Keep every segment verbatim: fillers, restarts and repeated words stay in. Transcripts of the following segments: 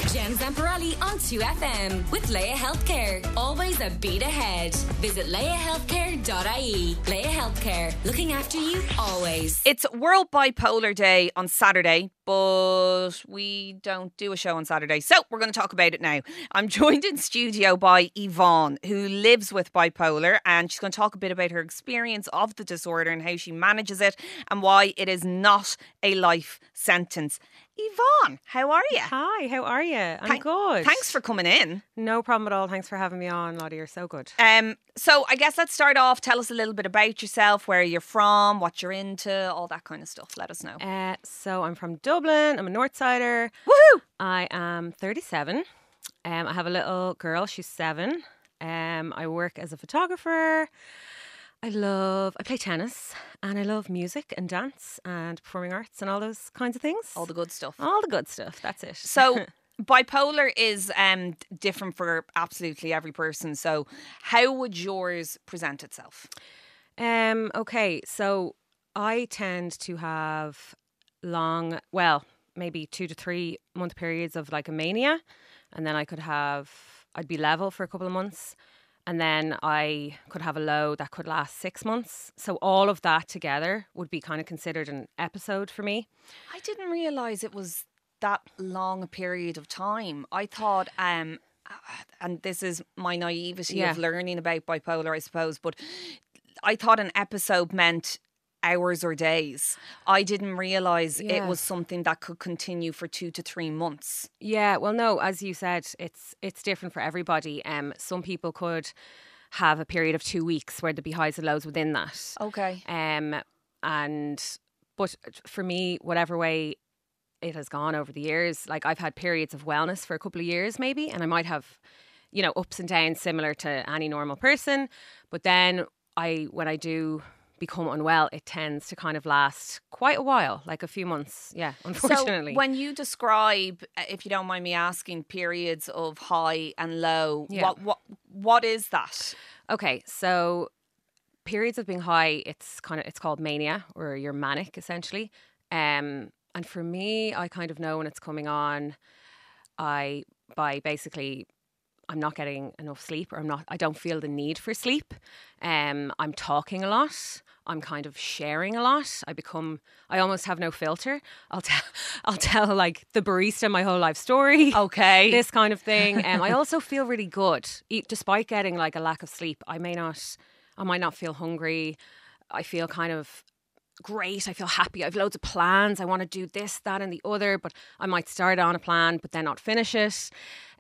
Jen Zamparelli on two F M with Leia Healthcare. Always a beat ahead. Visit leia healthcare dot I E. Leia Healthcare, looking after you always. It's World Bipolar Day on Saturday, but we don't do a show on Saturday, so we're going to talk about it now. I'm joined in studio by Yvonne, who lives with bipolar, and she's going to talk a bit about her experience of the disorder and how she manages it and why it is not a life sentence. Yvonne, how are you? Hi, how are you? I'm Thank- good. Thanks for coming in. No problem at all. Thanks for having me on, Lottie. You're so good. Um, so I guess let's start off. Tell us a little bit about yourself, where you're from, what you're into, all that kind of stuff. Let us know. Uh, so I'm from Dublin. I'm a Northsider. Woohoo! I am thirty-seven. Um, I have a little girl. She's seven. Um, I work as a photographer. I love, I play tennis and I love music and dance and performing arts and all those kinds of things. All the good stuff. All the good stuff. That's it. So bipolar is um, different for absolutely every person. So how would yours present itself? Um, okay, so I tend to have long, well, maybe two to three month periods of like a mania. And then I could have, I'd be level for a couple of months. And then I could have a low that could last six months. So all of that together would be kind of considered an episode for me. I didn't realise it was that long a period of time. I thought, um, and this is my naivety Yeah. of learning about bipolar, I suppose, but I thought an episode meant hours or days. I didn't realise it Yeah. was something that could continue for two to three months. Yeah, well, no, as you said, it's it's different for everybody. Um, some people could have a period of two weeks where there'd be highs and lows within that. Okay. Um, and but for me, whatever way it has gone over the years, like I've had periods of wellness for a couple of years, maybe, and I might have, you know, ups and downs similar to any normal person. But then I, when I do become unwell, it tends to kind of last quite a while, like a few months. Yeah, unfortunately. So when you describe, uh, if you don't mind me asking, periods of high and low, Yeah. what what what is that? Okay, so periods of being high, it's kind of it's called mania, or you're manic essentially. Um, and for me, I kind of know when it's coming on. I by basically. I'm not getting enough sleep, or I'm not, I don't feel the need for sleep. Um, I'm talking a lot. I'm kind of sharing a lot. I become, I almost have no filter. I'll tell, I'll tell like the barista my whole life story. Okay. This kind of thing. Um, I also feel really good, e- despite getting like a lack of sleep. I may not, I might not feel hungry. I feel kind of great. I feel happy. I have loads of plans. I want to do this, that, and the other, but I might start on a plan, but then not finish it.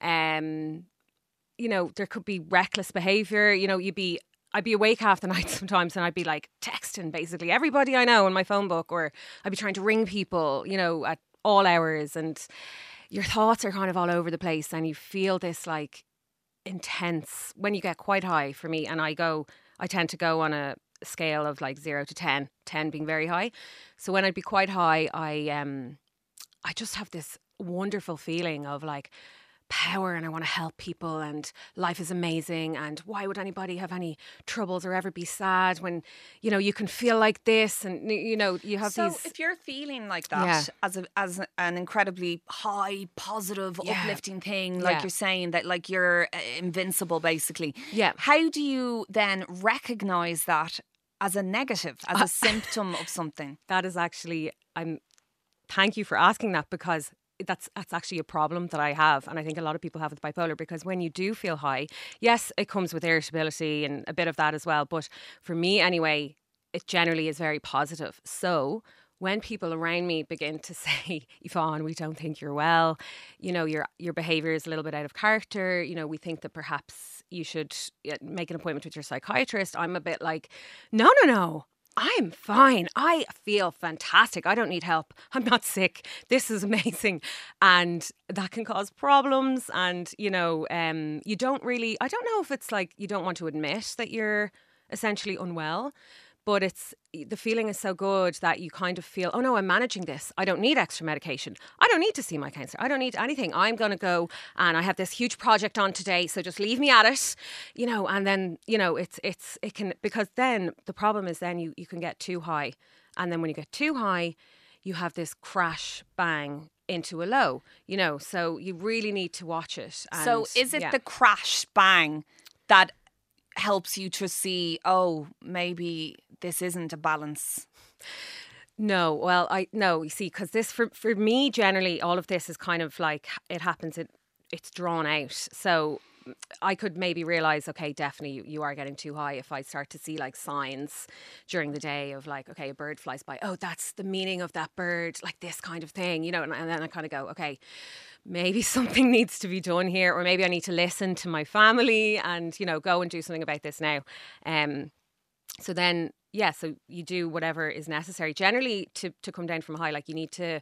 Um, you know, there could be reckless behaviour. You know, you'd be, I'd be awake half the night sometimes and I'd be like texting basically everybody I know in my phone book, or I'd be trying to ring people, you know, at all hours, and your thoughts are kind of all over the place and you feel this like intense when you get quite high for me. And I go, I tend to go on a scale of like zero to ten, ten being very high. So when I'd be quite high, I, um, I just have this wonderful feeling of like, power, and I want to help people, and life is amazing, and why would anybody have any troubles or ever be sad when, you know, you can feel like this, and you know, you have so these. if you're feeling like that Yeah. as a, as an incredibly high, positive, Yeah. uplifting thing, like Yeah. you're saying that like you're uh, invincible basically. Yeah. How do you then recognise that as a negative, as a symptom of something? That is actually, I'm. Thank you for asking that, because that's that's actually a problem that I have, and I think a lot of people have with bipolar, because when you do feel high, yes, it comes with irritability and a bit of that as well, but for me anyway, it generally is very positive. So when people around me begin to say, Yvonne, we don't think you're well, you know, your your behaviour is a little bit out of character, you know, we think that perhaps you should make an appointment with your psychiatrist, I'm a bit like, no, no, no. I'm fine. I feel fantastic. I don't need help. I'm not sick. This is amazing. And that can cause problems. And, you know, um, you don't really, I don't know if it's like you don't want to admit that you're essentially unwell, but it's, the feeling is so good that you kind of feel, oh no, I'm managing this. I don't need extra medication. I don't need to see my counsellor. I don't need anything. I'm going to go and I have this huge project on today, so just leave me at it, you know, and then, you know, it's, it's, it can, because then the problem is then you, you can get too high. And then when you get too high, you have this crash, bang, into a low, you know, so you really need to watch it. And, so is it yeah. the crash bang that helps you to see, oh, maybe this isn't a balance? No, well, I no, you see, because this for for me generally, all of this is kind of like it happens. It it's drawn out, so I could maybe realise, okay, definitely you, you are getting too high if I start to see like signs during the day of like, okay, a bird flies by. Oh, that's the meaning of that bird, like this kind of thing, you know, and, and then I kind of go, okay, maybe something needs to be done here, or maybe I need to listen to my family and, you know, go and do something about this now. Um, so then, yeah, so you do whatever is necessary. Generally, to, to come down from a high, like you need to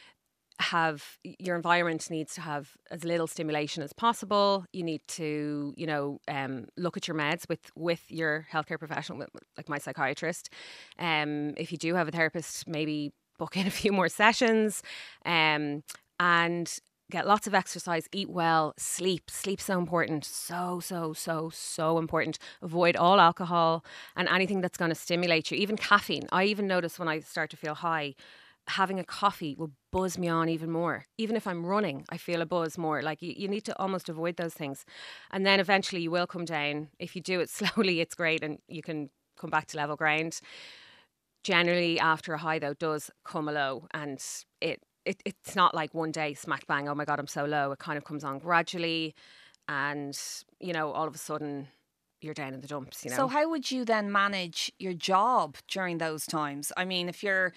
have your environment needs to have as little stimulation as possible. You need to, you know, um, look at your meds with with your healthcare professional, with, like my psychiatrist. Um, if you do have a therapist, maybe book in a few more sessions, um, and get lots of exercise, eat well, sleep. Sleep's so important. So, so, so, so important. Avoid all alcohol and anything that's going to stimulate you, even caffeine. I even notice when I start to feel high, having a coffee will buzz me on even more. Even if I'm running, I feel a buzz more. Like you, you need to almost avoid those things. And then eventually you will come down. If you do it slowly, it's great and you can come back to level ground. Generally, after a high, though, does come a low, and it, it it's not like one day smack bang, oh my God, I'm so low. It kind of comes on gradually, and, you know, all of a sudden you're down in the dumps, you know. So how would you then manage your job during those times? I mean, if you're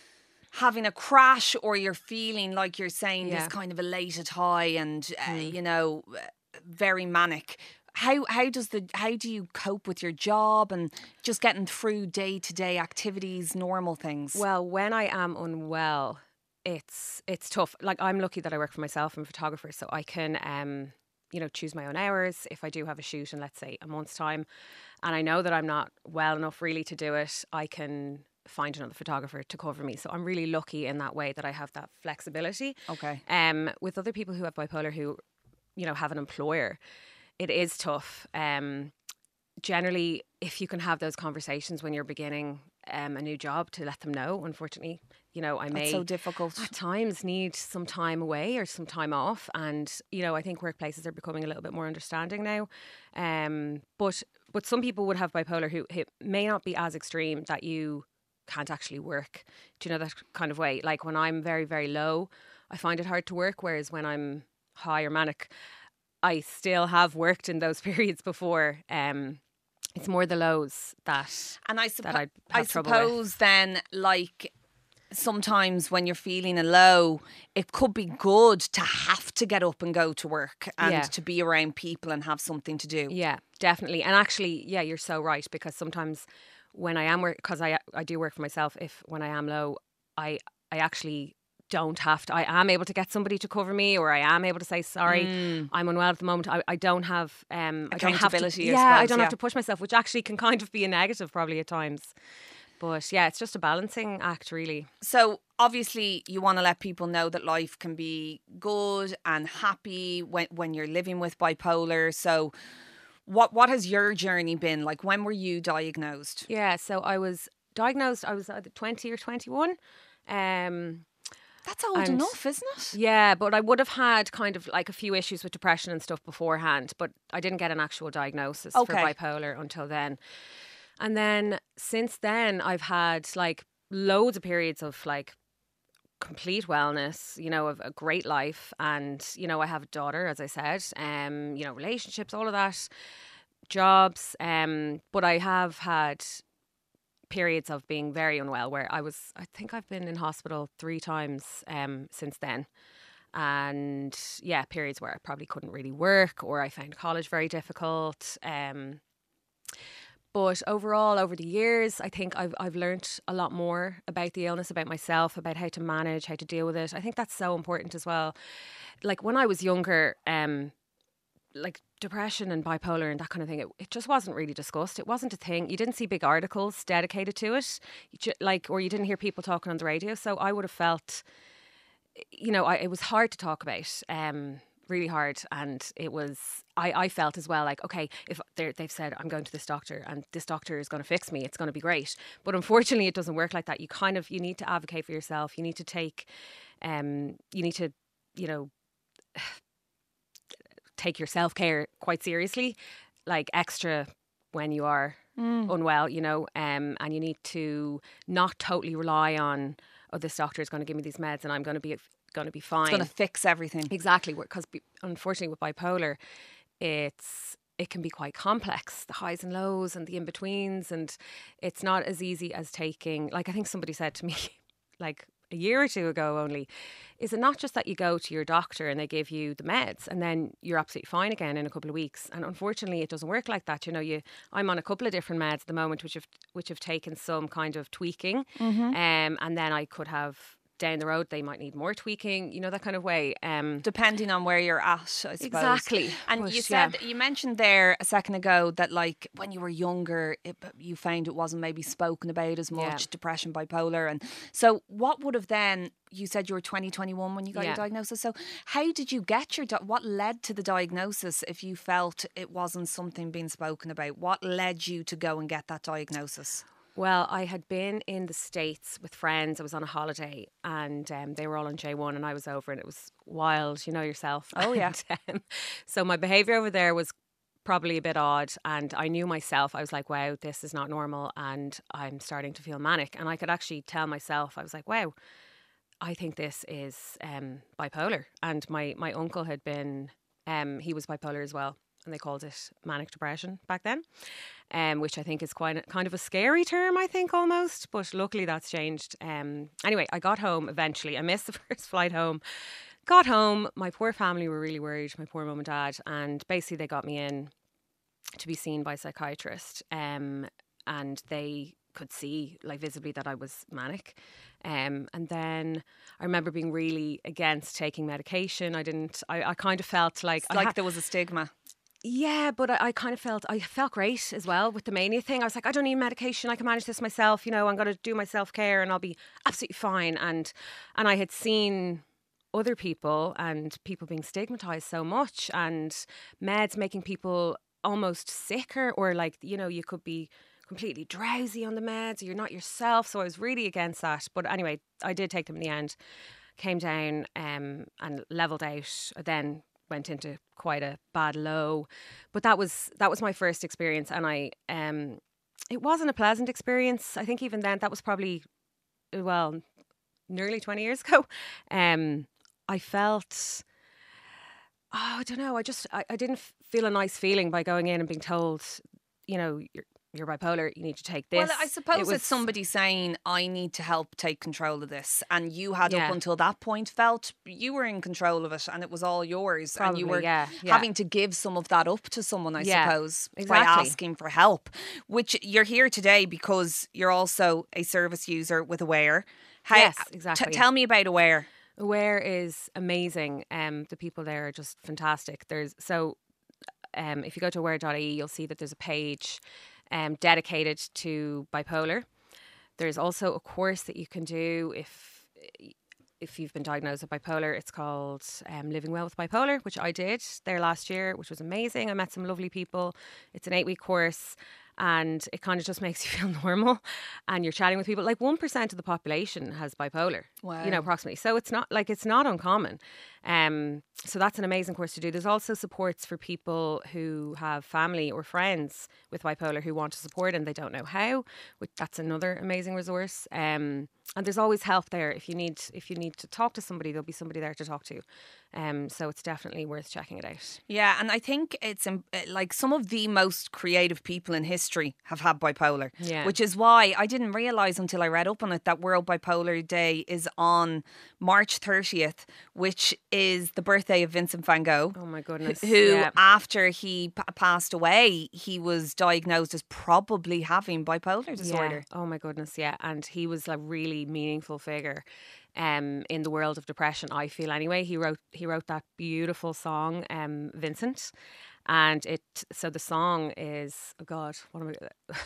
having a crash or you're feeling like you're saying Yeah. this kind of elated high and uh, Mm. you know, very manic, how how does the how do you cope with your job and just getting through day-to-day activities, normal things? Well, when I am unwell, it's it's tough. Like, I'm lucky that I work for myself. I'm a photographer, so I can um you know, choose my own hours. If I do have a shoot in, let's say, a month's time, and I know that I'm not well enough really to do it, I can find another photographer to cover me. So I'm really lucky in that way that I have that flexibility. Okay. Um, with other people who have bipolar who, you know, have an employer, it is tough. Um, generally, if you can have those conversations when you're beginning um, a new job, to let them know. Unfortunately, you know, I may That's so difficult. at times need some time away or some time off, and you know, I think workplaces are becoming a little bit more understanding now. Um, but but some people would have bipolar who it may not be as extreme that you can't actually work. Do you know that kind of way? Like when I'm very, very low, I find it hard to work, whereas when I'm high or manic, I still have worked in those periods before. Um, it's more the lows that And I, that suppo- I'd I have trouble with. suppose then, like, sometimes when you're feeling a low, it could be good to have to get up and go to work and Yeah. to be around people and have something to do. Yeah, definitely. And actually, yeah, you're so right, because sometimes when I am work, because I I do work for myself, if when I am low, I I actually don't have to, I am able to get somebody to cover me, or I am able to say, sorry, Mm. I'm unwell at the moment. I, I don't have um I don't have to, Accountability, I yeah, I suppose, don't yeah. have to push myself, which actually can kind of be a negative probably at times. But yeah, it's just a balancing act, really. So obviously you want to let people know that life can be good and happy when, when you're living with bipolar. So what what has your journey been? Like, when were you diagnosed? Yeah, so I was diagnosed, I was either twenty or twenty-one. Um, That's old And- enough, isn't it? Yeah, but I would have had kind of like a few issues with depression and stuff beforehand, but I didn't get an actual diagnosis for Okay. bipolar until then. And then since then, I've had like loads of periods of like complete wellness, you know, of a great life. And, you know, I have a daughter, as I said, um, you know, relationships, all of that, jobs. Um, but I have had periods of being very unwell where I was, I think I've been in hospital three times um, since then. And yeah, periods where I probably couldn't really work, or I found college very difficult. Um, but overall, over the years, I think I've I've learnt a lot more about the illness, about myself, about how to manage, how to deal with it. I think that's so important as well. Like when I was younger, um, like depression and bipolar and that kind of thing, it, it just wasn't really discussed. It wasn't a thing. You didn't see big articles dedicated to it, you ju- like, or you didn't hear people talking on the radio. So I would have felt, you know, I, it was hard to talk about um, really hard. And it was, I, I felt as well like, okay, if they've said I'm going to this doctor and this doctor is going to fix me, it's going to be great. But unfortunately, it doesn't work like that. You kind of, you need to advocate for yourself. You need to take, um, you need to, you know, take your self-care quite seriously, like extra when you are mm. unwell, you know, um, and you need to not totally rely on, oh, this doctor is going to give me these meds and I'm going to be going to be fine. It's going to fix everything. Exactly, because unfortunately with bipolar, it's it can be quite complex, the highs and lows and the in-betweens, and it's not as easy as taking, like I think somebody said to me like a year or two ago only, is it not just that you go to your doctor and they give you the meds and then you're absolutely fine again in a couple of weeks? And unfortunately it doesn't work like that. You know, you I'm on a couple of different meds at the moment which have which have taken some kind of tweaking, mm-hmm. um, and then I could have down the road they might need more tweaking, you know, that kind of way. Um, Depending on where you're at, I suppose. Exactly. And but, you said, yeah. you mentioned there a second ago that like when you were younger, it, you found it wasn't maybe spoken about as much, yeah. depression, bipolar. And so what would have then, you said you were twenty, twenty-one when you got yeah. your diagnosis. So how did you get your, di- what led to the diagnosis if you felt it wasn't something being spoken about? What led you to go and get that diagnosis? Well, I had been in the States with friends. I was on a holiday and um, they were all on J one and I was over and it was wild, you know yourself. Oh, yeah. And, um, so my behaviour over there was probably a bit odd and I knew myself. I was like, wow, this is not normal and I'm starting to feel manic. And I could actually tell myself, I was like, wow, I think this is um, bipolar. And my, my uncle had been, um, he was bipolar as well. And they called it manic depression back then, um, which I think is quite a, kind of a scary term, I think, almost. But luckily that's changed. Um, anyway, I got home eventually. I missed the first flight home. Got home. My poor family were really worried, my poor mum and dad. And basically they got me in to be seen by a psychiatrist. Um, and they could see, like, visibly that I was manic. Um, and then I remember being really against taking medication. I didn't, I, I kind of felt like... It's like ha- there was a stigma. Yeah, but I, I kind of felt, I felt great as well with the mania thing. I was like, I don't need medication. I can manage this myself. You know, I'm going to do my self-care and I'll be absolutely fine. And and I had seen other people and people being stigmatized so much and meds making people almost sicker or like, you know, you could be completely drowsy on the meds or you're not yourself. So I was really against that. But anyway, I did take them in the end, came down um, and leveled out, then went into quite a bad low. But that was that was my first experience and I um it wasn't a pleasant experience. I think even then that was probably well nearly twenty years ago. Um I felt oh I don't know, I just I, I didn't feel a nice feeling by going in and being told, you know, you're you're bipolar, you need to take this. Well, I suppose it was, it's somebody saying, I need to help take control of this. And you had yeah. up until that point felt you were in control of it and it was all yours. Probably, and you were yeah, yeah. having to give some of that up to someone, I yeah, suppose, exactly. by asking for help. Which you're here today because you're also a service user with Aware. How, yes, exactly. T- tell me about Aware. Aware is amazing. Um, the people there are just fantastic. There's so um, if you go to aware dot I E, you'll see that there's a page Um, dedicated to bipolar. There's also a course that you can do if if you've been diagnosed with bipolar. It's called um, Living Well with Bipolar, which I did there last year, which was amazing. I met some lovely people. It's an eight-week course and it kind of just makes you feel normal and you're chatting with people. Like one percent of the population has bipolar, wow. you know, approximately. So it's not like it's not uncommon. Um, so that's an amazing course to do. There's also supports for people who have family or friends with bipolar who want to support and they don't know how, which that's another amazing resource. Um, and there's always help there. If you need if you need to talk to somebody, there'll be somebody there to talk to. Um, so it's definitely worth checking it out. Yeah, and I think it's um, like some of the most creative people in history have had bipolar, yeah. which is why I didn't realise until I read up on it that World Bipolar Day is on March thirtieth, which is the birthday of Vincent van Gogh. Oh my goodness. Who, yeah. after he p- passed away, he was diagnosed as probably having bipolar disorder. Yeah. Oh my goodness, yeah. And he was a really meaningful figure um, in the world of depression, I feel anyway. He wrote he wrote that beautiful song, um, Vincent. And it so the song is, oh God, what am I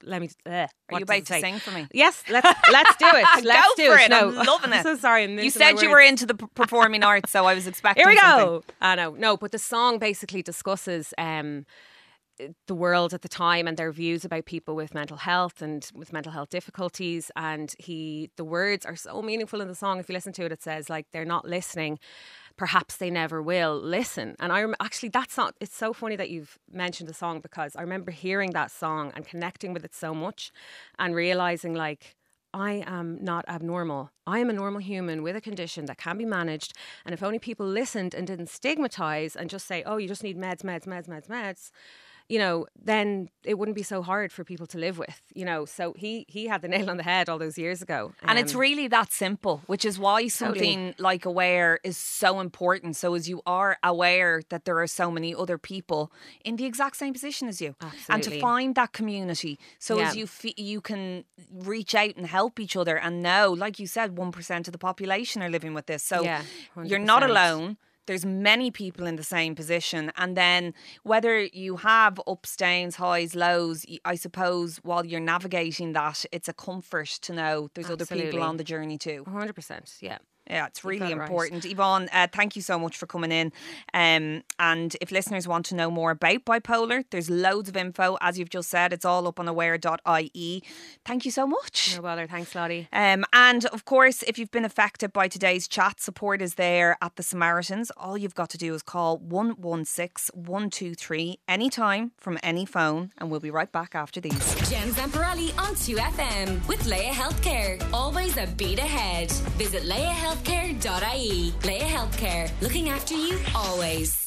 let me. Uh, Are what you does about it to say? sing for me? Yes, let's let's do it. Let's Go do for it. it. No, I'm loving it. I'm so sorry. I'm You losing said my you words. were into the p- performing arts, so I was expecting Here we something. go. I know. No, but the song basically discusses um, the world at the time and their views about people with mental health and with mental health difficulties. And he, the words are so meaningful in the song. If you listen to it, it says like they're not listening. Perhaps they never will listen. And I rem- actually, that's not, it's so funny that you've mentioned the song, because I remember hearing that song and connecting with it so much and realizing like, I am not abnormal. I am a normal human with a condition that can be managed. And if only people listened and didn't stigmatize and just say, oh, you just need meds, meds, meds, meds, meds, you know, then it wouldn't be so hard for people to live with, you know. So he he had the nail on the head all those years ago. And it's Um, really that simple, which is why something like Aware is so important. So as you are aware that there are so many other people in the exact same position as you. And to Absolutely. find that community. So as Yeah. you fe- you can reach out and help each other and know, like you said, one percent of the population are living with this. So Yeah, you're not one hundred percent. alone. There's many people in the same position. And then whether you have ups, downs, highs, lows, y- I suppose while you're navigating that, it's a comfort to know there's other Absolutely. people on the journey too. one hundred percent, yeah. Yeah, it's really got it right. important. Yvonne, uh, thank you so much for coming in. Um, and if listeners want to know more about bipolar, there's loads of info. As you've just said, it's all up on aware dot I E. Thank you so much. No bother. Thanks, Lottie. Um, and of course, if you've been affected by today's chat, support is there at the Samaritans. All you've got to do is call one one six, one two three anytime from any phone, and we'll be right back after these. Jen Zamparelli on two F M with Leia Healthcare. Always a beat ahead. Visit leia healthcare dot I E. Leia Healthcare, looking after you always.